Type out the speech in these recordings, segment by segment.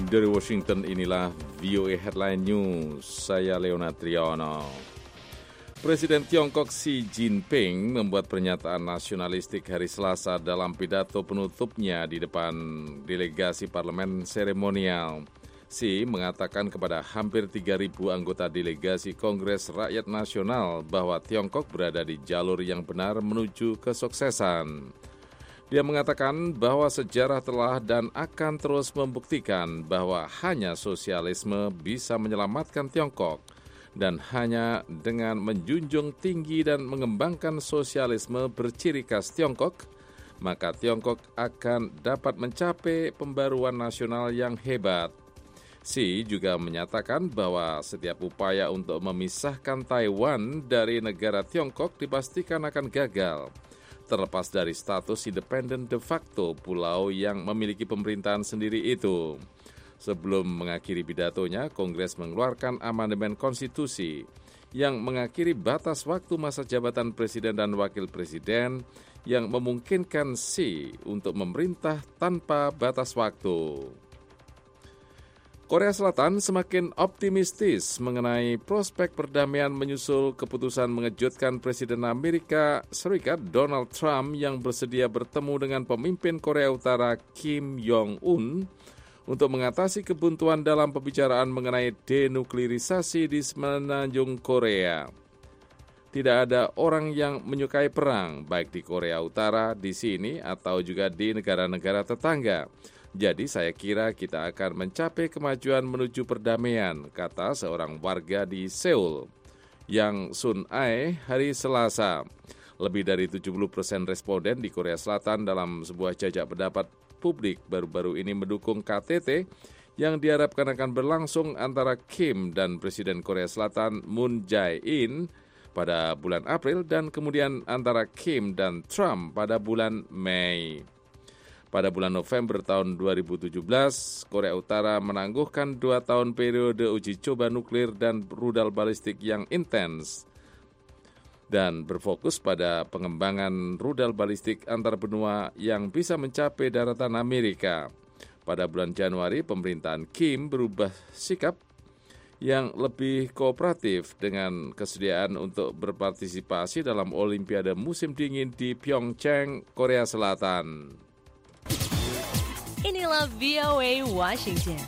Dari Washington, inilah VOA Headline News. Saya Leona Triano. Presiden Tiongkok Xi Jinping membuat pernyataan nasionalistik hari Selasa dalam pidato penutupnya di depan delegasi parlemen seremonial. Xi mengatakan kepada hampir 3.000 anggota delegasi Kongres Rakyat Nasional bahwa Tiongkok berada di jalur yang benar menuju kesuksesan. Dia mengatakan bahwa sejarah telah dan akan terus membuktikan bahwa hanya sosialisme bisa menyelamatkan Tiongkok dan hanya dengan menjunjung tinggi dan mengembangkan sosialisme berciri khas Tiongkok, maka Tiongkok akan dapat mencapai pembaruan nasional yang hebat. Xi juga menyatakan bahwa setiap upaya untuk memisahkan Taiwan dari negara Tiongkok dipastikan akan gagal, terlepas dari status independen de facto pulau yang memiliki pemerintahan sendiri itu. Sebelum mengakhiri pidatonya, Kongres mengeluarkan amandemen konstitusi yang mengakhiri batas waktu masa jabatan presiden dan wakil presiden yang memungkinkan Xi untuk memerintah tanpa batas waktu. Korea Selatan semakin optimistis mengenai prospek perdamaian menyusul keputusan mengejutkan Presiden Amerika Serikat Donald Trump yang bersedia bertemu dengan pemimpin Korea Utara Kim Jong-un untuk mengatasi kebuntuan dalam pembicaraan mengenai denuklirisasi di semenanjung Korea. Tidak ada orang yang menyukai perang, baik di Korea Utara, di sini, atau juga di negara-negara tetangga. Jadi saya kira kita akan mencapai kemajuan menuju perdamaian, kata seorang warga di Seoul, Yang Sun-ae hari Selasa. Lebih dari 70% responden di Korea Selatan dalam sebuah jajak pendapat publik baru-baru ini mendukung KTT yang diharapkan akan berlangsung antara Kim dan Presiden Korea Selatan Moon Jae-in pada bulan April dan kemudian antara Kim dan Trump pada bulan Mei. Pada bulan November tahun 2017, Korea Utara menangguhkan 2 tahun periode uji coba nuklir dan rudal balistik yang intens dan berfokus pada pengembangan rudal balistik antar benua yang bisa mencapai daratan Amerika. Pada bulan Januari, pemerintahan Kim berubah sikap yang lebih kooperatif dengan kesediaan untuk berpartisipasi dalam Olimpiade musim dingin di Pyeongchang, Korea Selatan. Inilah VOA Washington.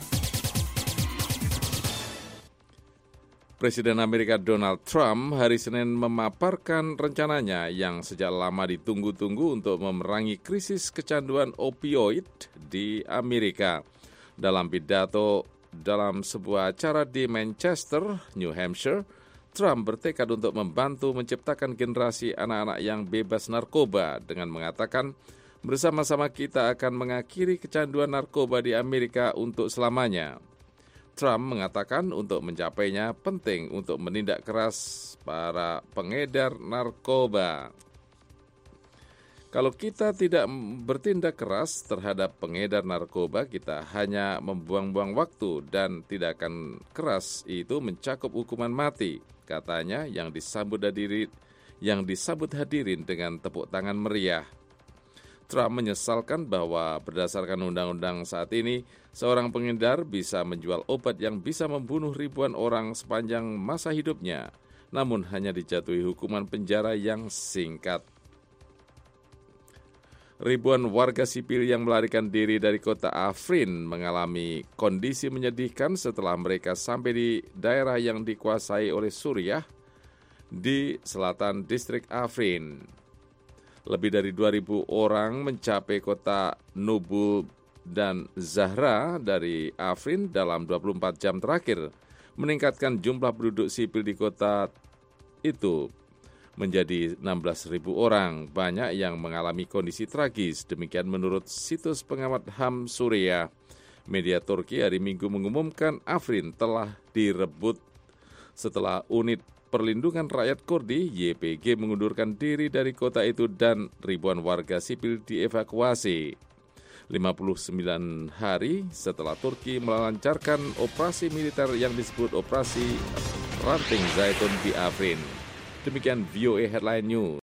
Presiden Amerika Donald Trump hari Senin memaparkan rencananya yang sejak lama ditunggu-tunggu untuk memerangi krisis kecanduan opioid di Amerika. Dalam pidato dalam sebuah acara di Manchester, New Hampshire, Trump bertekad untuk membantu menciptakan generasi anak-anak yang bebas narkoba dengan mengatakan, bersama-sama kita akan mengakhiri kecanduan narkoba di Amerika untuk selamanya. Trump mengatakan untuk mencapainya penting untuk menindak keras para pengedar narkoba. Kalau kita tidak bertindak keras terhadap pengedar narkoba, kita hanya membuang-buang waktu dan tindakan keras itu mencakup hukuman mati, katanya yang disambut hadirin dengan tepuk tangan meriah. Trump menyesalkan bahwa berdasarkan undang-undang saat ini, seorang pengedar bisa menjual obat yang bisa membunuh ribuan orang sepanjang masa hidupnya, namun hanya dijatuhi hukuman penjara yang singkat. Ribuan warga sipil yang melarikan diri dari kota Afrin mengalami kondisi menyedihkan setelah mereka sampai di daerah yang dikuasai oleh Suriah di selatan distrik Afrin. Lebih dari 2.000 orang mencapai kota Nubul dan Zahra dari Afrin dalam 24 jam terakhir, meningkatkan jumlah penduduk sipil di kota itu menjadi 16.000 orang, banyak yang mengalami kondisi tragis. Demikian menurut situs pengamat HAM Suriah. Media Turki hari Minggu mengumumkan Afrin telah direbut setelah unit Perlindungan Rakyat Kurdi YPG mengundurkan diri dari kota itu dan ribuan warga sipil dievakuasi. 59 hari setelah Turki melancarkan operasi militer yang disebut Operasi Ranting Zaitun di Afrin. Demikian VOA Headline News.